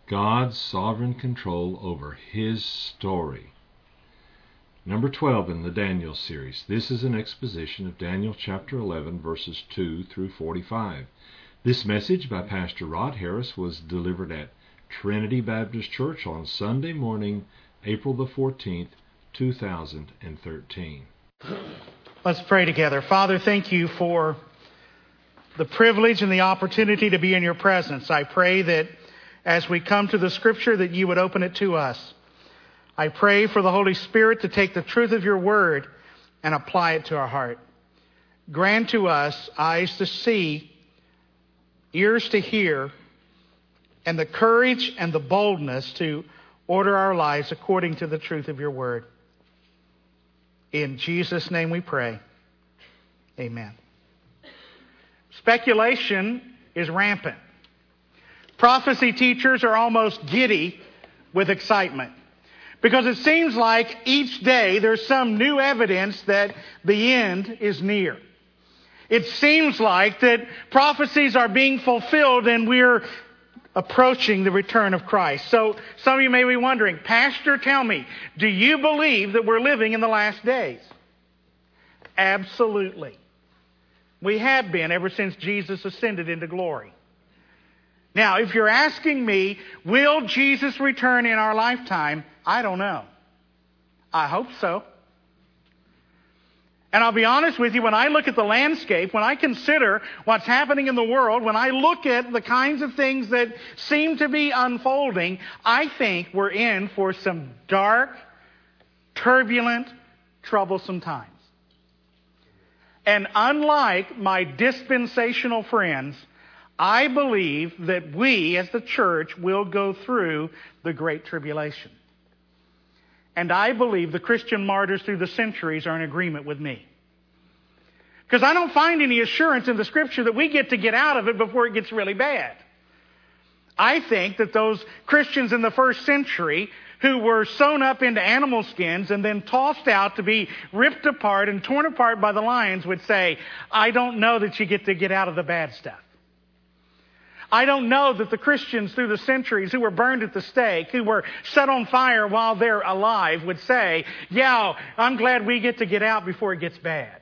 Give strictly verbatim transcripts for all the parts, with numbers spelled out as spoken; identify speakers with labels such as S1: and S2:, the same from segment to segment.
S1: God's sovereign control over His story. Number twelve in the Daniel series. This is an exposition of Daniel chapter eleven, verses two through forty-five. This message by Pastor Rod Harris was delivered at Trinity Baptist Church on Sunday morning, April the fourteenth, two thousand thirteen.
S2: Let's pray together. Father, thank you for the privilege and the opportunity to be in your presence. I pray that as we come to the Scripture, that you would open it to us. I pray for the Holy Spirit to take the truth of your word and apply it to our heart. Grant to us eyes to see, ears to hear, and the courage and the boldness to order our lives according to the truth of your word. In Jesus' name we pray. Amen. Speculation is rampant. Prophecy teachers are almost giddy with excitement because it seems like each day there's some new evidence that the end is near. It seems like that prophecies are being fulfilled and we're approaching the return of Christ. So some of you may be wondering, Pastor, tell me, do you believe that we're living in the last days? Absolutely. We have been ever since Jesus ascended into glory. Now, if you're asking me, will Jesus return in our lifetime? I don't know. I hope so. And I'll be honest with you, when I look at the landscape, when I consider what's happening in the world, when I look at the kinds of things that seem to be unfolding, I think we're in for some dark, turbulent, troublesome times. And unlike my dispensational friends, I believe that we as the church will go through the Great Tribulation. And I believe the Christian martyrs through the centuries are in agreement with me. Because I don't find any assurance in the Scripture that we get to get out of it before it gets really bad. I think that those Christians in the first century who were sewn up into animal skins and then tossed out to be ripped apart and torn apart by the lions would say, I don't know that you get to get out of the bad stuff. I don't know that the Christians through the centuries who were burned at the stake, who were set on fire while they're alive, would say, yeah, I'm glad we get to get out before it gets bad.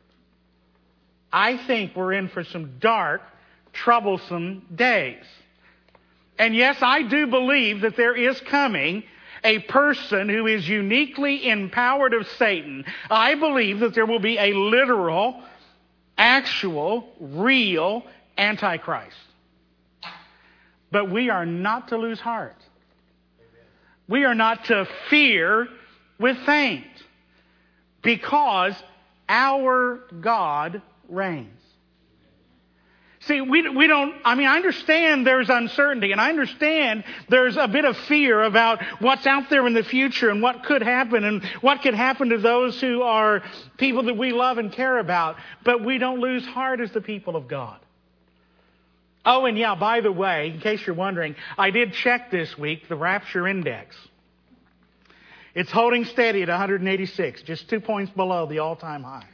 S2: I think we're in for some dark, troublesome days. And yes, I do believe that there is coming a person who is uniquely empowered of Satan. I believe that there will be a literal, actual, real Antichrist. But we are not to lose heart. We are not to fear with faint, because our God reigns. See, we, we don't, I mean, I understand there's uncertainty, and I understand there's a bit of fear about what's out there in the future and what could happen and what could happen to those who are people that we love and care about. But we don't lose heart as the people of God. Oh, and yeah, by the way, in case you're wondering, I did check this week the Rapture Index. It's holding steady at one hundred eighty-six, just two points below the all-time high.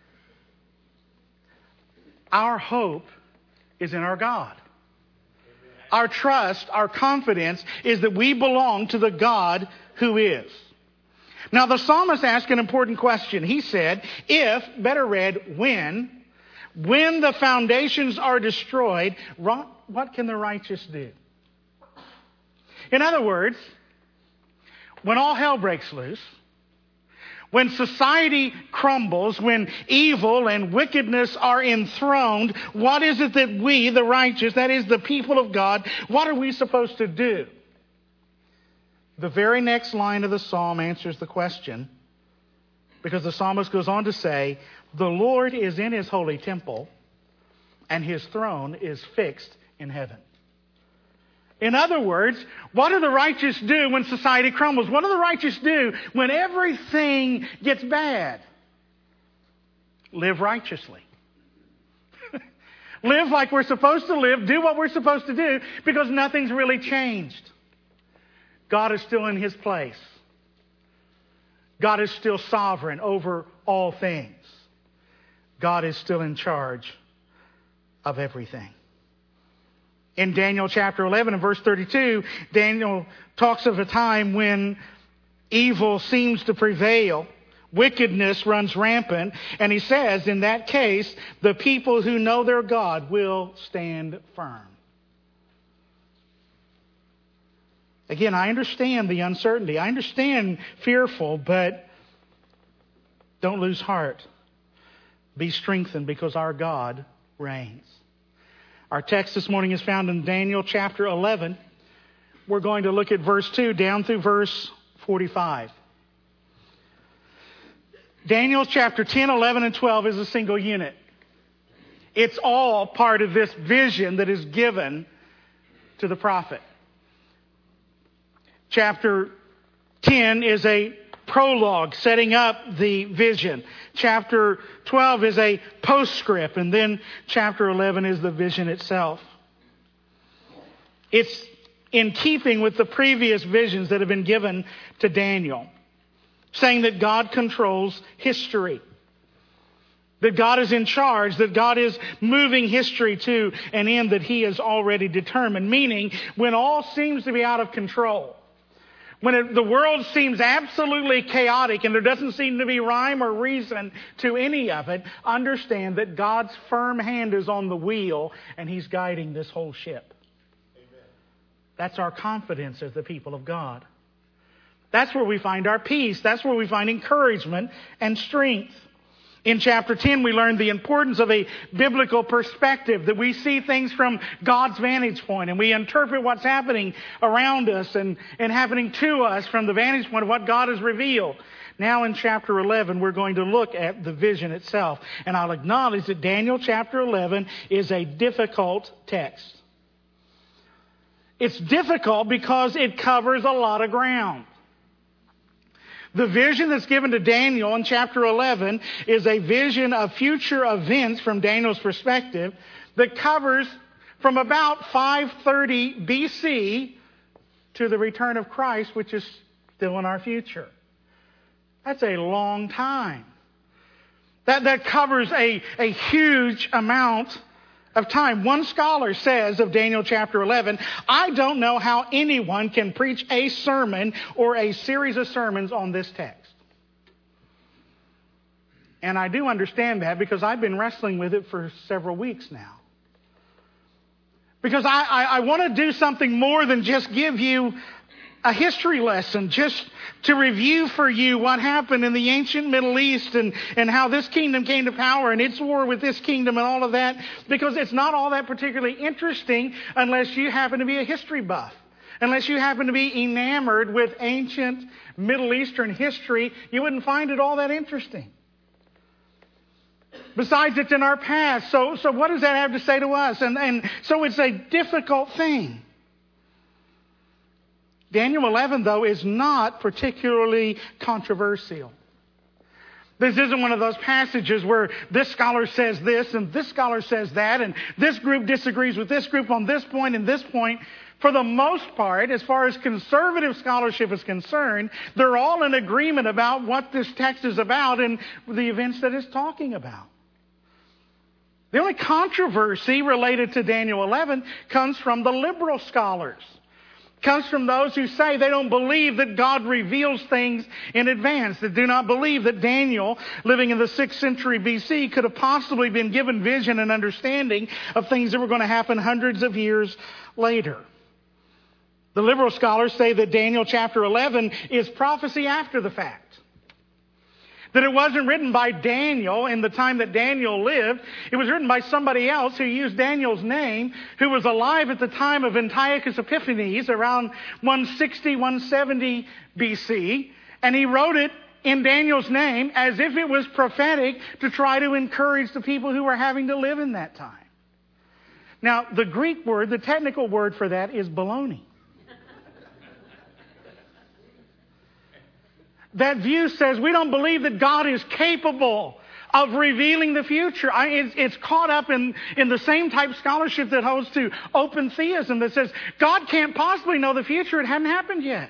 S2: Our hope is in our God. Our trust, our confidence is that we belong to the God who is. Now, the psalmist asked an important question. He said, if, better read, when, when the foundations are destroyed, what can the righteous do? In other words, when all hell breaks loose, when society crumbles, when evil and wickedness are enthroned, what is it that we, the righteous, that is the people of God, what are we supposed to do? The very next line of the psalm answers the question, because the psalmist goes on to say, the Lord is in his holy temple, and his throne is fixed in heaven. In other words, what do the righteous do when society crumbles? What do the righteous do when everything gets bad? Live righteously. Live like we're supposed to live, do what we're supposed to do, because nothing's really changed. God is still in his place. God is still sovereign over all things. God is still in charge of everything. In Daniel chapter eleven and verse thirty-two, Daniel talks of a time when evil seems to prevail. Wickedness runs rampant. And he says, in that case, the people who know their God will stand firm. Again, I understand the uncertainty. I understand fearful, but don't lose heart. Be strengthened because our God reigns. Our text this morning is found in Daniel chapter eleven. We're going to look at verse two down through verse forty-five. Daniel chapter ten, eleven, and twelve is a single unit. It's all part of this vision that is given to the prophet. Chapter ten is a prologue setting up the vision. Chapter twelve is a postscript, and then chapter eleven is the vision itself. It's in keeping with the previous visions that have been given to Daniel, saying that God controls history, that God is in charge, that God is moving history to an end that He has already determined. Meaning, when all seems to be out of control, when it, the world seems absolutely chaotic and there doesn't seem to be rhyme or reason to any of it, understand that God's firm hand is on the wheel and He's guiding this whole ship. Amen. That's our confidence as the people of God. That's where we find our peace. That's where we find encouragement and strength. In chapter ten, we learn the importance of a biblical perspective, that we see things from God's vantage point and we interpret what's happening around us and, and happening to us from the vantage point of what God has revealed. Now in chapter eleven, we're going to look at the vision itself. And I'll acknowledge that Daniel chapter eleven is a difficult text. It's difficult because it covers a lot of ground. The vision that's given to Daniel in chapter eleven is a vision of future events from Daniel's perspective that covers from about five thirty B C to the return of Christ, which is still in our future. That's a long time. That, that covers a, a huge amount of time. One scholar says of Daniel chapter eleven, I don't know how anyone can preach a sermon or a series of sermons on this text. And I do understand that because I've been wrestling with it for several weeks now. Because I, I, I want to do something more than just give you a history lesson, just to review for you what happened in the ancient Middle East and, and how this kingdom came to power and its war with this kingdom and all of that, because it's not all that particularly interesting unless you happen to be a history buff. Unless you happen to be enamored with ancient Middle Eastern history, you wouldn't find it all that interesting. Besides, it's in our past. So, so what does that have to say to us? And, and so it's a difficult thing. Daniel eleven, though, is not particularly controversial. This isn't one of those passages where this scholar says this and this scholar says that and this group disagrees with this group on this point and this point. For the most part, as far as conservative scholarship is concerned, they're all in agreement about what this text is about and the events that it's talking about. The only controversy related to Daniel eleven comes from the liberal scholars. Comes from those who say they don't believe that God reveals things in advance, that do not believe that Daniel, living in the sixth century B C, could have possibly been given vision and understanding of things that were going to happen hundreds of years later. The liberal scholars say that Daniel chapter eleven is prophecy after the fact. That it wasn't written by Daniel in the time that Daniel lived. It was written by somebody else who used Daniel's name, who was alive at the time of Antiochus Epiphanes around one sixty, one seventy B C. And he wrote it in Daniel's name as if it was prophetic to try to encourage the people who were having to live in that time. Now, the Greek word, the technical word for that is baloney. That view says we don't believe that God is capable of revealing the future. I, it's, it's caught up in, in the same type of scholarship that holds to open theism that says God can't possibly know the future. It hadn't happened yet.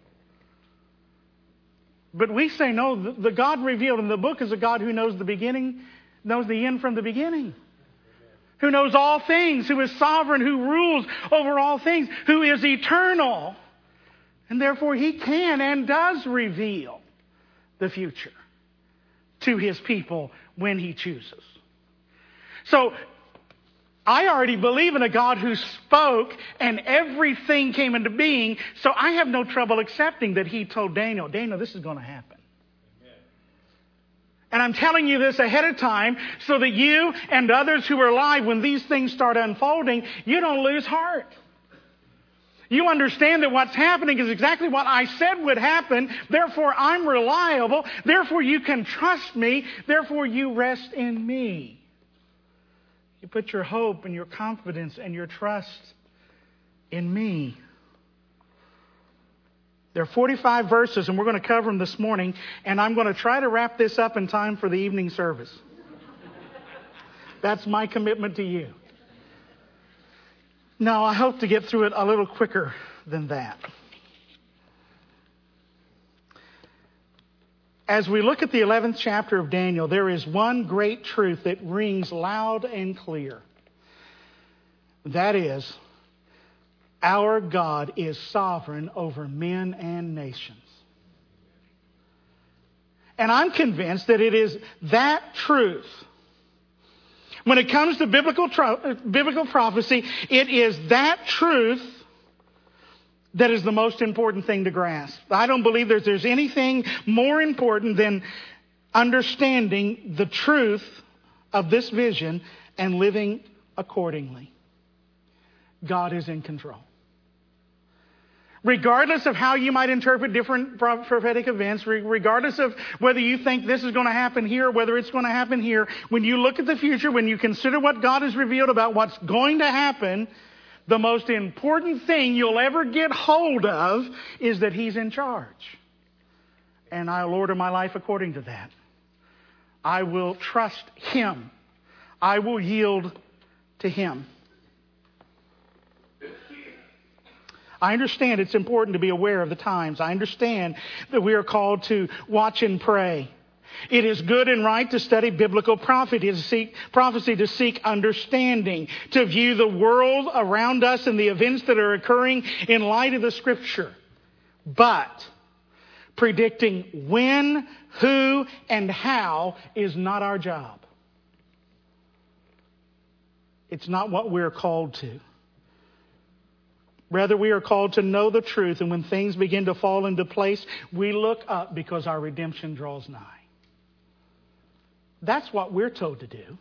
S2: But we say no, the, the God revealed in the book is a God who knows the beginning, knows the end from the beginning. who knows all things, who is sovereign, who rules over all things, who is eternal. And therefore He can and does reveal the future to His people when He chooses. So, I already believe in a God who spoke and everything came into being, so I have no trouble accepting that He told Daniel, Daniel, this is going to happen. Amen. And I'm telling you this ahead of time so that you and others who are alive, when these things start unfolding, you don't lose heart. You understand that what's happening is exactly what I said would happen. Therefore, I'm reliable. Therefore, you can trust me. Therefore, you rest in me. You put your hope and your confidence and your trust in me. There are forty-five verses, and we're going to cover them this morning, and I'm going to try to wrap this up in time for the evening service. That's my commitment to you. No, I hope to get through it a little quicker than that. As we look at the eleventh chapter of Daniel, there is one great truth that rings loud and clear. That is, our God is sovereign over men and nations. And I'm convinced that it is that truth. When it comes to biblical, tro- biblical prophecy, it is that truth that is the most important thing to grasp. I don't believe there's, there's anything more important than understanding the truth of this vision and living accordingly. God is in control. Regardless of how you might interpret different prophetic events, regardless of whether you think this is going to happen here or whether it's going to happen here, when you look at the future, when you consider what God has revealed about what's going to happen, the most important thing you'll ever get hold of is that He's in charge. And I'll order my life according to that. I will trust Him. I will yield to Him. I understand it's important to be aware of the times. I understand that we are called to watch and pray. It is good and right to study biblical prophecy, to seek prophecy, to seek understanding, to view the world around us and the events that are occurring in light of the Scripture. But predicting when, who, and how is not our job. It's not what we're called to. Rather, we are called to know the truth, and when things begin to fall into place, we look up because our redemption draws nigh. That's what we're told to do.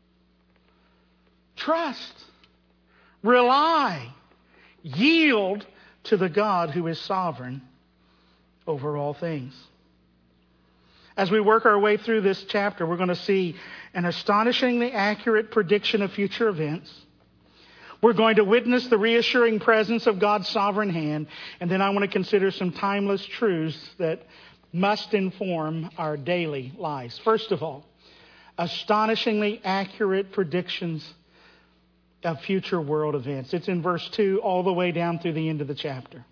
S2: Trust. Rely. Yield to the God who is sovereign over all things. As we work our way through this chapter, we're going to see an astonishingly accurate prediction of future events. We're going to witness the reassuring presence of God's sovereign hand. And then I want to consider some timeless truths that must inform our daily lives. First of all, astonishingly accurate predictions of future world events. It's in verse two all the way down through the end of the chapter.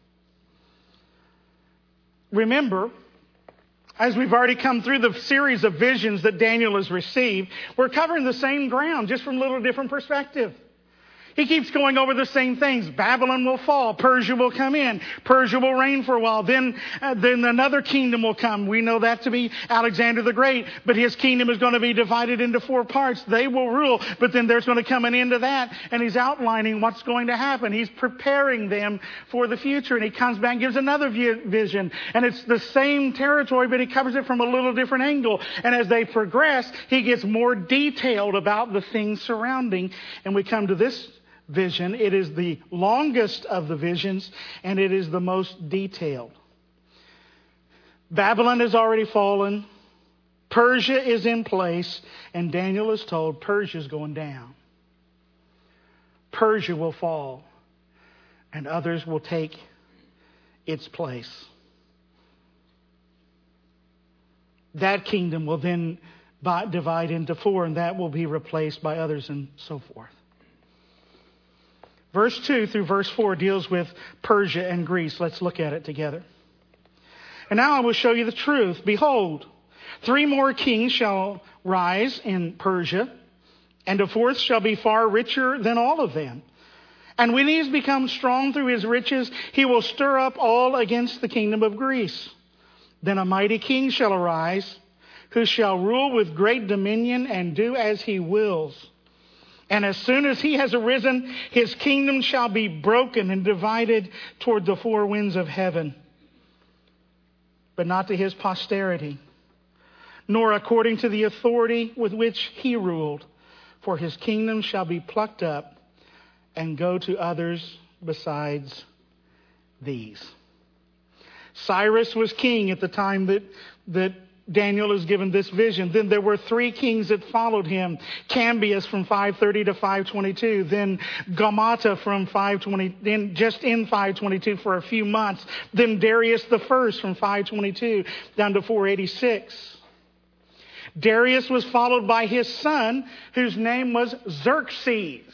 S2: Remember, as we've already come through the series of visions that Daniel has received, we're covering the same ground, just from a little different perspective. He keeps going over the same things. Babylon will fall. Persia will come in. Persia will reign for a while. Then, uh, then another kingdom will come. We know that to be Alexander the Great. But his kingdom is going to be divided into four parts. They will rule. But then there's going to come an end to that. And he's outlining what's going to happen. He's preparing them for the future. And he comes back and gives another vision. And it's the same territory, but he covers it from a little different angle. And as they progress, he gets more detailed about the things surrounding. And we come to this vision. It is the longest of the visions, and it is the most detailed. Babylon has already fallen. Persia is in place, and Daniel is told Persia is going down. Persia will fall, and others will take its place. That kingdom will then divide into four, and that will be replaced by others, and so forth. Verse two through verse four deals with Persia and Greece. Let's look at it together. And now I will show you the truth. Behold, three more kings shall rise in Persia, and a fourth shall be far richer than all of them. And when he has become strong through his riches, he will stir up all against the kingdom of Greece. Then a mighty king shall arise, who shall rule with great dominion and do as he wills. And as soon as he has arisen, his kingdom shall be broken and divided toward the four winds of heaven, but not to his posterity, nor according to the authority with which he ruled. For his kingdom shall be plucked up and go to others besides these. Cyrus was king at the time that, that Daniel is given this vision. Then there were three kings that followed him. Cambius from five thirty to five twenty-two. Then Gamata from five twenty, then just in five twenty-two for a few months. Then Darius the first from five twenty-two down to four eighty-six. Darius was followed by his son, whose name was Xerxes,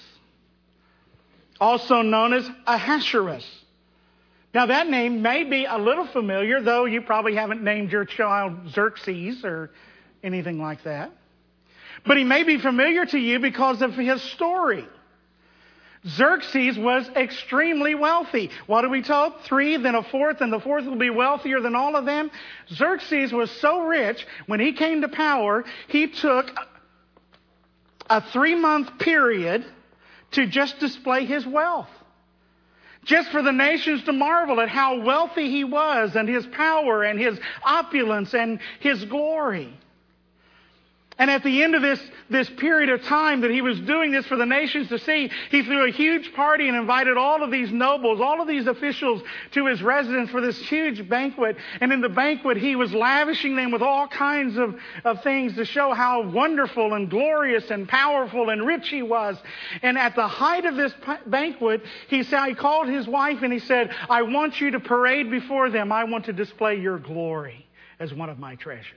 S2: also known as Ahasuerus. Now that name may be a little familiar, though you probably haven't named your child Xerxes or anything like that. But he may be familiar to you because of his story. Xerxes was extremely wealthy. What are we told? Three, then a fourth, and the fourth will be wealthier than all of them. Xerxes was so rich, when he came to power, he took a three-month period to just display his wealth. Just for the nations to marvel at how wealthy he was and his power and his opulence and his glory. And at the end of this, this period of time that he was doing this for the nations to see, he threw a huge party and invited all of these nobles, all of these officials to his residence for this huge banquet. And in the banquet, he was lavishing them with all kinds of, of things to show how wonderful and glorious and powerful and rich he was. And at the height of this banquet, he said, he called his wife and he said, I want you to parade before them. I want to display your glory as one of my treasures.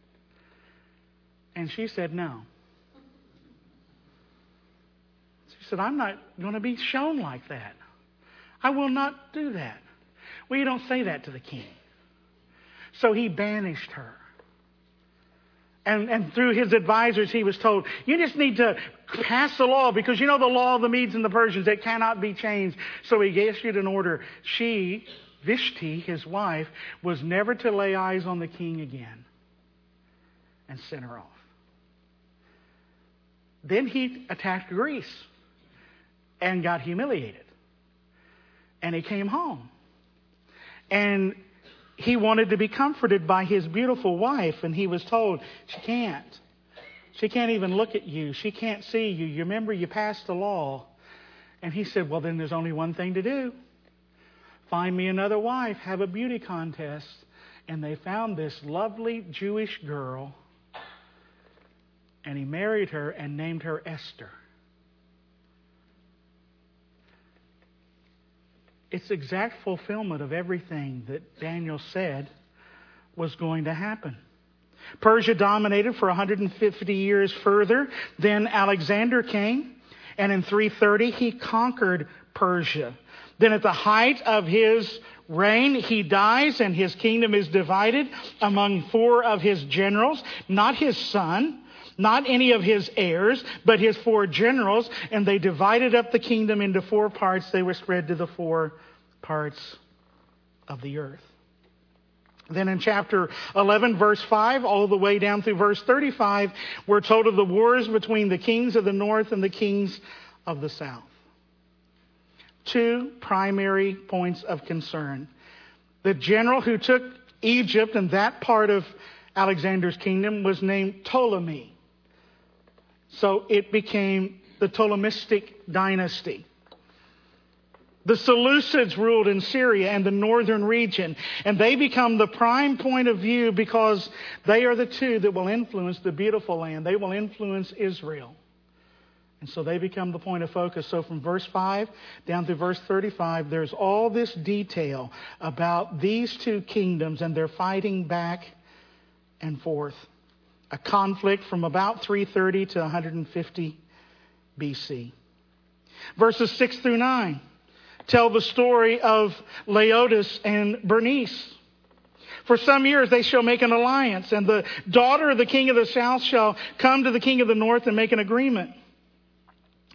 S2: And she said, no. She said, I'm not going to be shown like that. I will not do that. Well, you don't say that to the king. So he banished her. And, and through his advisors, he was told, you just need to pass the law because you know the law of the Medes and the Persians, it cannot be changed. So he issued an order. She, Vashti, his wife, was never to lay eyes on the king again, and sent her off. Then he attacked Greece and got humiliated. And he came home. And he wanted to be comforted by his beautiful wife. And he was told, she can't. She can't even look at you. She can't see you. You remember you passed the law. And he said, well, then there's only one thing to do. Find me another wife. Have a beauty contest. And they found this lovely Jewish girl. And he married her and named her Esther. It's exact fulfillment of everything that Daniel said was going to happen. Persia dominated for one hundred fifty years further. Then Alexander came, and in three thirty he conquered Persia. Then at the height of his reign, he dies, and his kingdom is divided among four of his generals, not his son. Not any of his heirs, but his four generals, and they divided up the kingdom into four parts. They were spread to the four parts of the earth. Then in chapter eleven, verse five, all the way down through verse thirty-five, we're told of the wars between the kings of the north and the kings of the south. Two primary points of concern. The general who took Egypt and that part of Alexander's kingdom was named Ptolemy. So it became the Ptolemistic dynasty. The Seleucids ruled in Syria and the northern region. And they become the prime point of view because they are the two that will influence the beautiful land. They will influence Israel. And so they become the point of focus. So from verse five down to verse thirty-five, there's all this detail about these two kingdoms and they're fighting back and forth. A conflict from about three thirty to one hundred fifty B C. Verses six through nine tell the story of Laodice and Bernice. For some years they shall make an alliance, and the daughter of the king of the south shall come to the king of the north and make an agreement.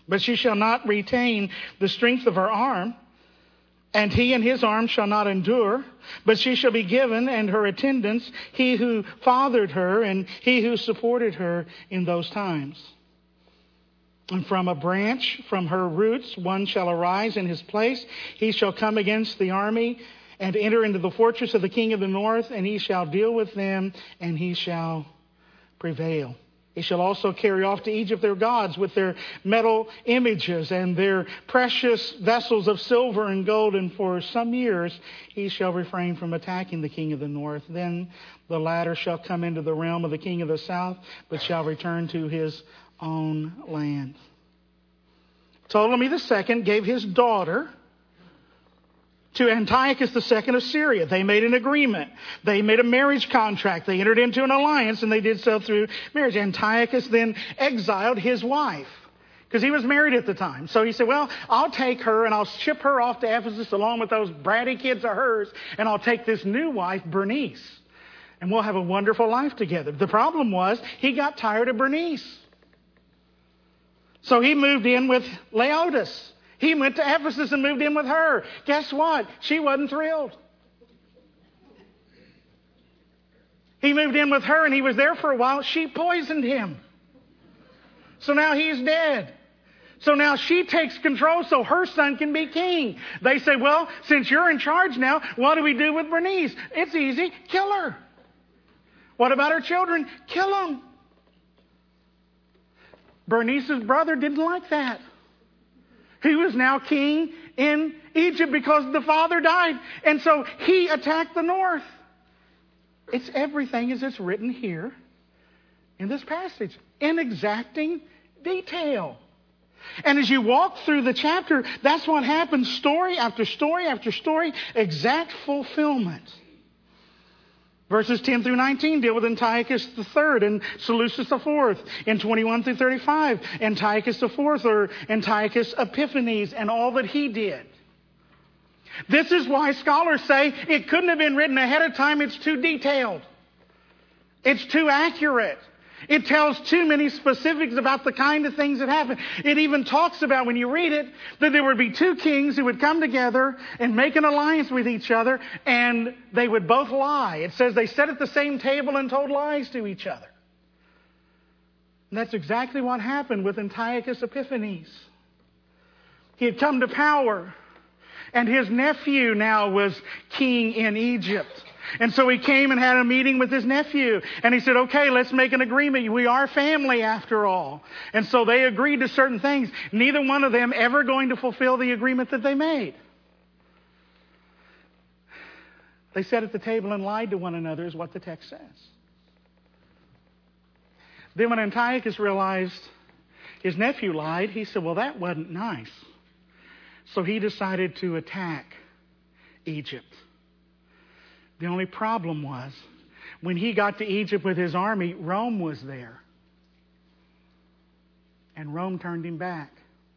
S2: But she shall not retain the strength of her arm, and he and his arm shall not endure. But she shall be given, and her attendants, he who fathered her, and he who supported her in those times. And from a branch, from her roots, one shall arise in his place. He shall come against the army and enter into the fortress of the king of the north, and he shall deal with them, and he shall prevail. He shall also carry off to Egypt their gods with their metal images and their precious vessels of silver and gold. And for some years he shall refrain from attacking the king of the north. Then the latter shall come into the realm of the king of the south, but shall return to his own land. Ptolemy the second gave his daughter to Antiochus the second of Syria. They made an agreement. They made a marriage contract. They entered into an alliance, and they did so through marriage. Antiochus then exiled his wife because he was married at the time. So he said, well, I'll take her and I'll ship her off to Ephesus along with those bratty kids of hers, and I'll take this new wife, Bernice, and we'll have a wonderful life together. The problem was he got tired of Bernice. So he moved in with Laodice. He went to Ephesus and moved in with her. Guess what? She wasn't thrilled. He moved in with her and he was there for a while. She poisoned him. So now he's dead. So now she takes control so her son can be king. They say, well, since you're in charge now, what do we do with Bernice? It's easy. Kill her. What about her children? Kill them. Bernice's brother didn't like that. He was now king in Egypt because the father died. And so he attacked the north. It's everything as it's written here in this passage, in exacting detail. And as you walk through the chapter, that's what happens. Story after story after story, exact fulfillment. Verses ten through nineteen deal with Antiochus the third and Seleucus the fourth. In twenty-one through thirty-five, Antiochus the fourth, or Antiochus Epiphanes, and all that he did. This is why scholars say it couldn't have been written ahead of time. It's too detailed. It's too accurate. It tells too many specifics about the kind of things that happen. It even talks about, when you read it, that there would be two kings who would come together and make an alliance with each other, and they would both lie. It says they sat at the same table and told lies to each other. And that's exactly what happened with Antiochus Epiphanes. He had come to power, and his nephew now was king in Egypt. And so he came and had a meeting with his nephew. And he said, okay, let's make an agreement. We are family after all. And so they agreed to certain things. Neither one of them ever going to fulfill the agreement that they made. They sat at the table and lied to one another, is what the text says. Then when Antiochus realized his nephew lied, he said, well, that wasn't nice. So he decided to attack Egypt. The only problem was, when he got to Egypt with his army, Rome was there. And Rome turned him back.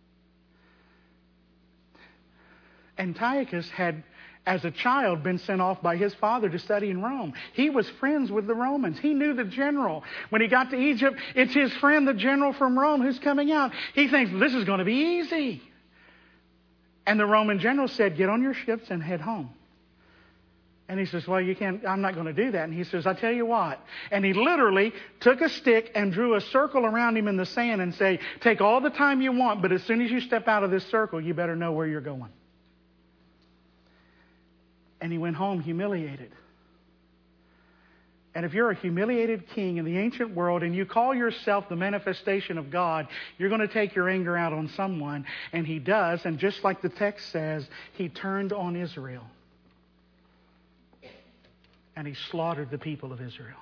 S2: Antiochus had, as a child, been sent off by his father to study in Rome. He was friends with the Romans. He knew the general. When he got to Egypt, it's his friend, the general from Rome, who's coming out. He thinks, this is going to be easy. And the Roman general said, get on your ships and head home. And he says, well, you can't, I'm not going to do that. And he says, I tell you what. And he literally took a stick and drew a circle around him in the sand and say, take all the time you want, but as soon as you step out of this circle, you better know where you're going. And he went home humiliated. And if you're a humiliated king in the ancient world and you call yourself the manifestation of God, you're going to take your anger out on someone. And he does. And just like the text says, he turned on Israel. And he slaughtered the people of Israel.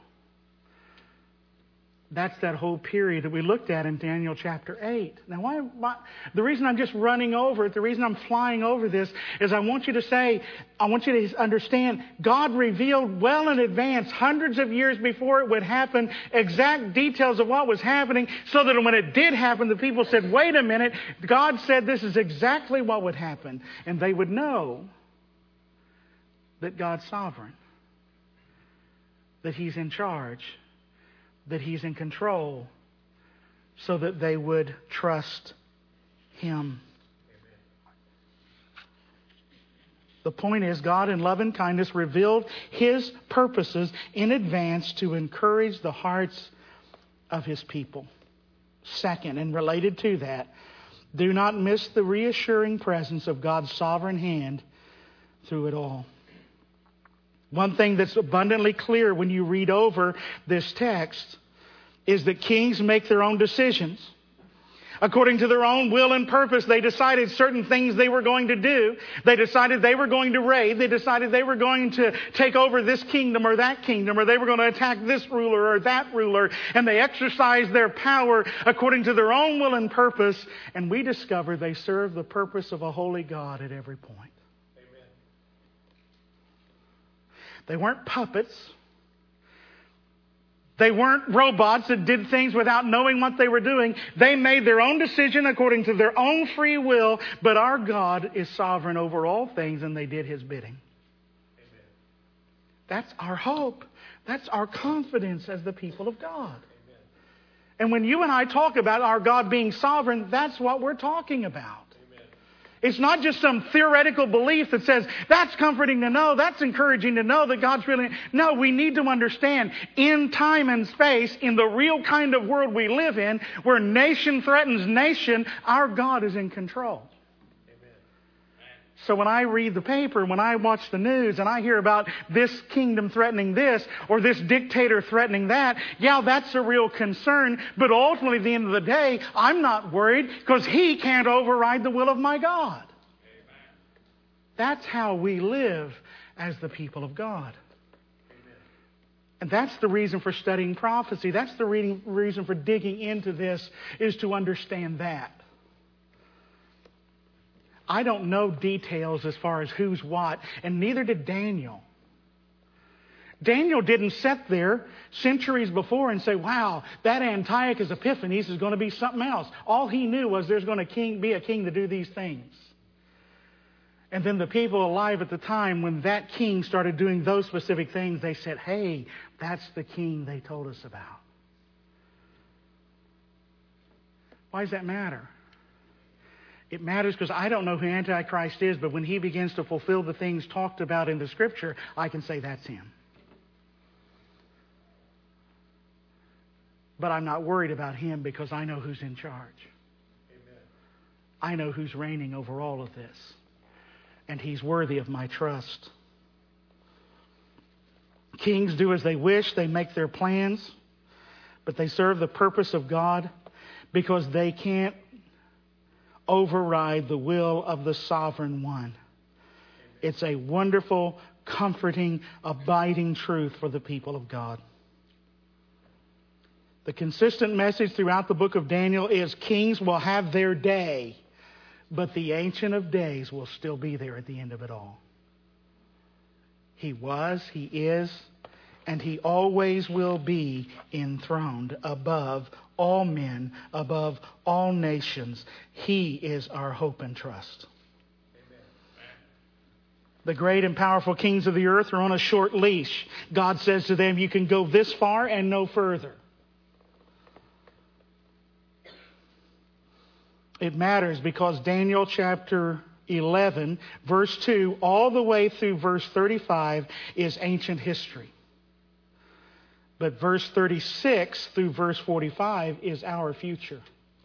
S2: That's that whole period that we looked at in Daniel chapter eight. Now, why, why? The reason I'm just running over it, the reason I'm flying over this, is I want you to say, I want you to understand, God revealed well in advance, hundreds of years before it would happen, exact details of what was happening, so that when it did happen, the people said, wait a minute, God said this is exactly what would happen. And they would know that God's sovereign, that He's in charge, that He's in control, so that they would trust Him. The point is, God in love and kindness revealed His purposes in advance to encourage the hearts of His people. Second, and related to that, do not miss the reassuring presence of God's sovereign hand through it all. One thing that's abundantly clear when you read over this text is that kings make their own decisions. According to their own will and purpose, they decided certain things they were going to do. They decided they were going to raid. They decided they were going to take over this kingdom or that kingdom, or they were going to attack this ruler or that ruler. And they exercised their power according to their own will and purpose. And we discover they serve the purpose of a holy God at every point. Amen. They weren't puppets. They weren't robots that did things without knowing what they were doing. They made their own decision according to their own free will. But our God is sovereign over all things, and they did His bidding. Amen. That's our hope. That's our confidence as the people of God. Amen. And when you and I talk about our God being sovereign, that's what we're talking about. It's not just some theoretical belief that says, that's comforting to know, that's encouraging to know that God's really... No, we need to understand, in time and space, in the real kind of world we live in, where nation threatens nation, our God is in control. Amen. So when I read the paper, when I watch the news, and I hear about this kingdom threatening this, or this dictator threatening that, yeah, that's a real concern. But ultimately, at the end of the day, I'm not worried because He can't override the will of my God. Amen. That's how we live as the people of God. Amen. And that's the reason for studying prophecy. That's the reading, reason for digging into this, is to understand that. I don't know details as far as who's what, and neither did Daniel. Daniel didn't sit there centuries before and say, wow, that Antiochus Epiphanes is going to be something else. All he knew was there's going to king, be a king to do these things. And then the people alive at the time, when that king started doing those specific things, they said, hey, that's the king they told us about. Why does that matter? It matters because I don't know who Antichrist is, but when he begins to fulfill the things talked about in the Scripture, I can say that's him. But I'm not worried about him because I know who's in charge. Amen. I know who's reigning over all of this. And He's worthy of my trust. Kings do as they wish. They make their plans. But they serve the purpose of God because they can't override the will of the Sovereign One. It's a wonderful, comforting, abiding truth for the people of God. The consistent message throughout the book of Daniel is kings will have their day, but the Ancient of Days will still be there at the end of it all. He was, He is, and He always will be enthroned above all men, above all nations. He is our hope and trust. Amen. The great and powerful kings of the earth are on a short leash. God says to them, you can go this far and no further. It matters because Daniel chapter eleven, verse two, all the way through verse thirty-five is ancient history. But verse thirty-six through verse forty-five is our future.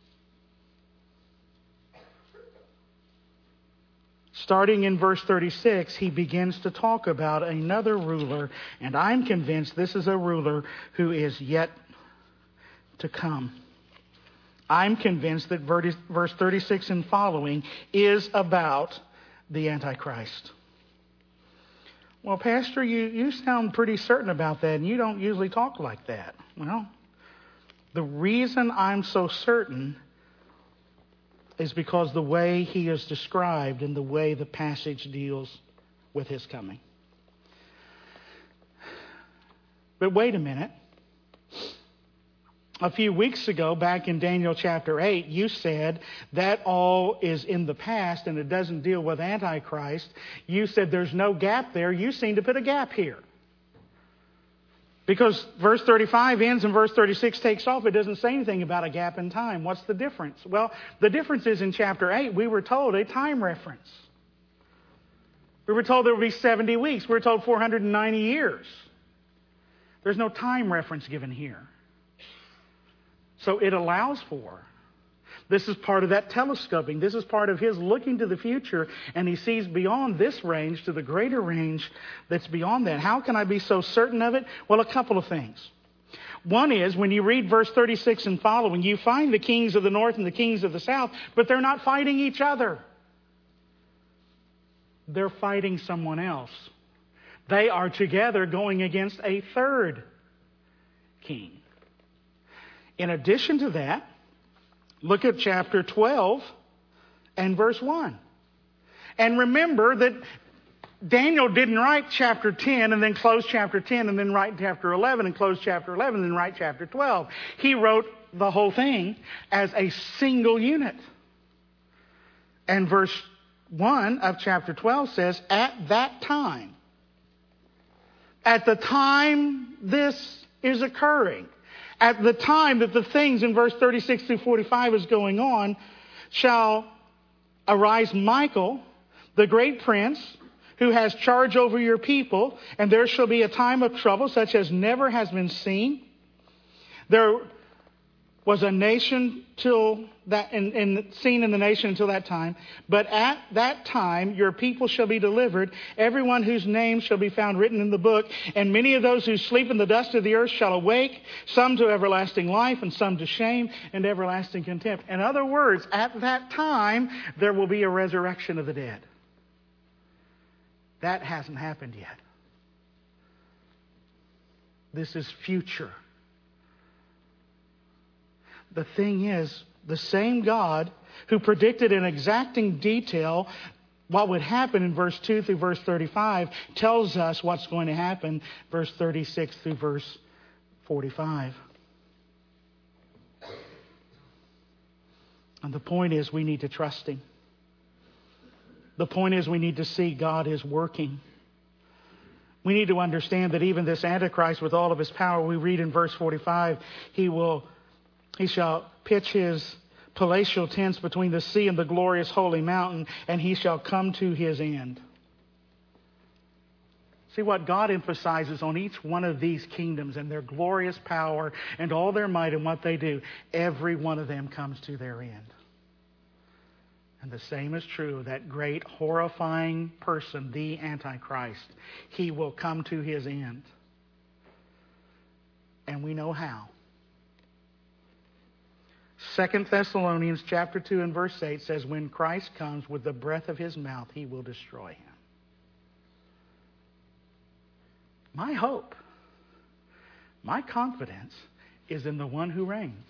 S2: Starting in verse thirty-six, he begins to talk about another ruler, and I'm convinced this is a ruler who is yet to come. I'm convinced that verse thirty-six and following is about the Antichrist. Well, Pastor, you, you sound pretty certain about that, and you don't usually talk like that. Well, the reason I'm so certain is because the way he is described and the way the passage deals with his coming. But wait a minute. A few weeks ago, back in Daniel chapter eight, you said that all is in the past and it doesn't deal with Antichrist. You said there's no gap there. You seem to put a gap here. Because verse thirty-five ends and verse thirty-six takes off. It doesn't say anything about a gap in time. What's the difference? Well, the difference is in chapter eight, we were told a time reference. We were told there would be seventy weeks. We were told four hundred ninety years. There's no time reference given here. So it allows for. This is part of that telescoping. This is part of his looking to the future, and he sees beyond this range to the greater range that's beyond that. How can I be so certain of it? Well, a couple of things. One is, when you read verse thirty-six and following, you find the kings of the north and the kings of the south, but they're not fighting each other. They're fighting someone else. They are together going against a third king. In addition to that, look at chapter twelve and verse one. And remember that Daniel didn't write chapter ten and then close chapter ten and then write chapter eleven and close chapter eleven and then write chapter twelve. He wrote the whole thing as a single unit. And verse one of chapter twelve says, at that time, at the time this is occurring, at the time that the things in verse thirty-six through forty-five is going on, shall arise Michael, the great prince, who has charge over your people, and there shall be a time of trouble such as never has been seen. There was a nation till that, and, and seen in the nation until that time. But at that time, your people shall be delivered, everyone whose name shall be found written in the book. And many of those who sleep in the dust of the earth shall awake, some to everlasting life, and some to shame and everlasting contempt. In other words, at that time, there will be a resurrection of the dead. That hasn't happened yet. This is future. The thing is, the same God who predicted in exacting detail what would happen in verse two through verse thirty-five tells us what's going to happen verse thirty-six through verse forty-five. And the point is, we need to trust Him. The point is, we need to see God is working. We need to understand that even this Antichrist, with all of his power, we read in verse forty-five, he will He shall pitch his palatial tents between the sea and the glorious holy mountain, and he shall come to his end. See what God emphasizes on each one of these kingdoms and their glorious power and all their might and what they do. Every one of them comes to their end. And the same is true of that great horrifying person, the Antichrist. He will come to his end. And we know how. Second Thessalonians chapter two and verse eight says, when Christ comes with the breath of his mouth, he will destroy him. My hope, my confidence is in the one who reigns.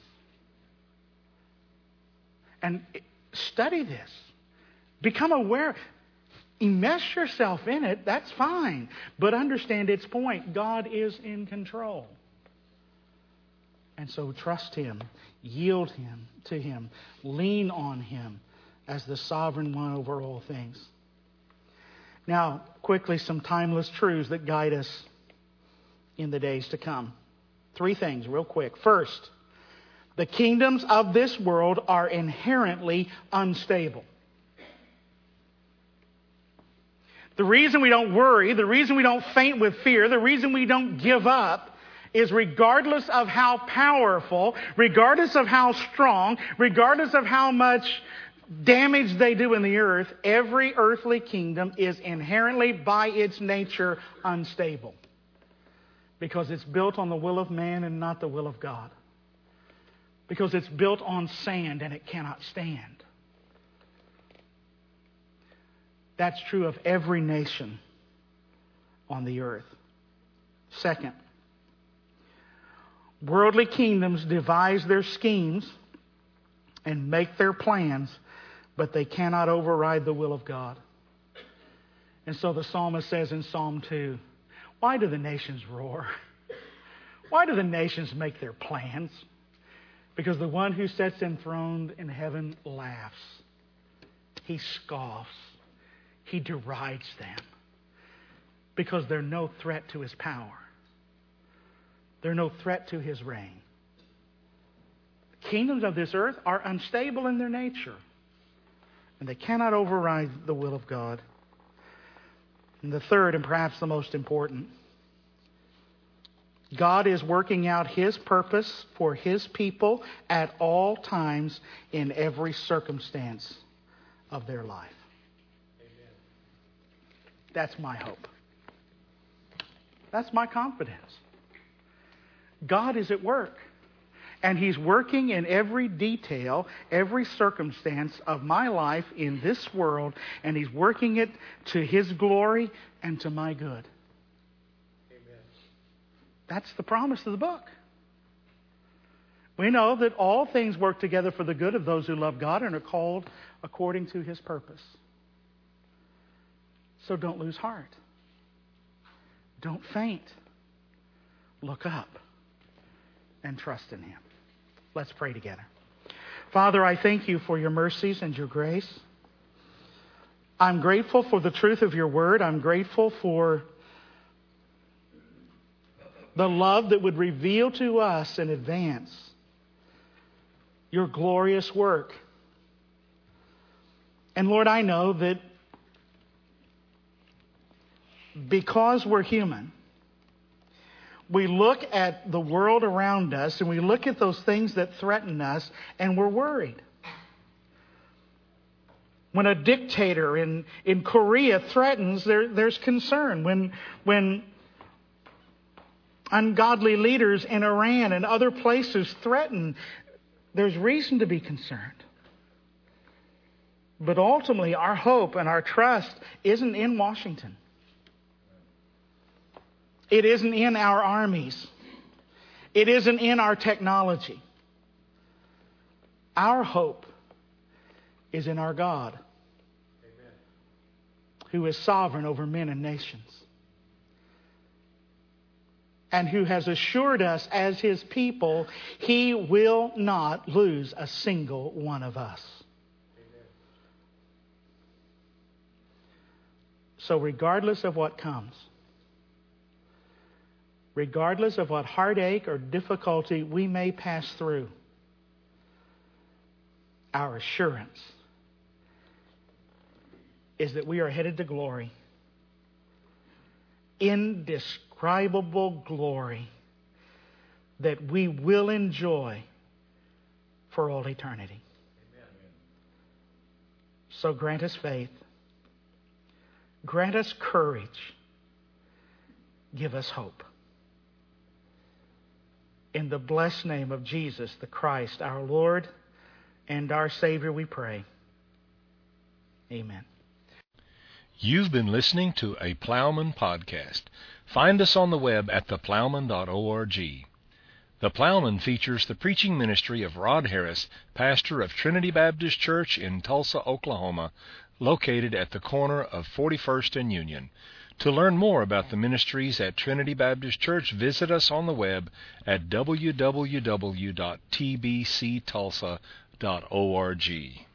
S2: And study this. Become aware. Immerse yourself in it. That's fine. But understand its point. God is in control. And so trust Him, yield Him to Him, lean on Him as the sovereign one over all things. Now, quickly, some timeless truths that guide us in the days to come. Three things real quick. First, the kingdoms of this world are inherently unstable. The reason we don't worry, the reason we don't faint with fear, the reason we don't give up is regardless of how powerful, regardless of how strong, regardless of how much damage they do in the earth, every earthly kingdom is inherently, by its nature, unstable. Because it's built on the will of man and not the will of God. Because it's built on sand and it cannot stand. That's true of every nation on the earth. Second, worldly kingdoms devise their schemes and make their plans, but they cannot override the will of God. And so the psalmist says in Psalm two, why do the nations roar? Why do the nations make their plans? Because the one who sits enthroned in heaven laughs. He scoffs. He derides them. Because they're no threat to his power. They're no threat to his reign. The kingdoms of this earth are unstable in their nature, and they cannot override the will of God. And the third, and perhaps the most important, God is working out his purpose for his people at all times in every circumstance of their life. Amen. That's my hope. That's my confidence. God is at work. And he's working in every detail, every circumstance of my life in this world. And he's working it to his glory and to my good. Amen. That's the promise of the book. We know that all things work together for the good of those who love God and are called according to his purpose. So don't lose heart. Don't faint. Look up and trust in him. Let's pray together. Father, I thank you for your mercies and your grace. I'm grateful for the truth of your word. I'm grateful for the love that would reveal to us in advance your glorious work. And Lord, I know that because we're human, we look at the world around us and we look at those things that threaten us and we're worried. When a dictator in, in Korea threatens, there, there's concern. When, when ungodly leaders in Iran and other places threaten, there's reason to be concerned. But ultimately, our hope and our trust isn't in Washington. It isn't in our armies. It isn't in our technology. Our hope is in our God, Amen, who is sovereign over men and nations, and who has assured us as his people, he will not lose a single one of us. Amen. So regardless of what comes, regardless of what heartache or difficulty we may pass through, our assurance is that we are headed to glory. Indescribable glory that we will enjoy for all eternity. Amen. So grant us faith. Grant us courage. Give us hope. In the blessed name of Jesus, the Christ, our Lord and our Savior, we pray. Amen.
S3: You've been listening to a Plowman podcast. Find us on the web at the plowman dot org. The Plowman features the preaching ministry of Rod Harris, pastor of Trinity Baptist Church in Tulsa, Oklahoma, located at the corner of forty-first and Union. To learn more about the ministries at Trinity Baptist Church, visit us on the web at w w w dot t b c tulsa dot org.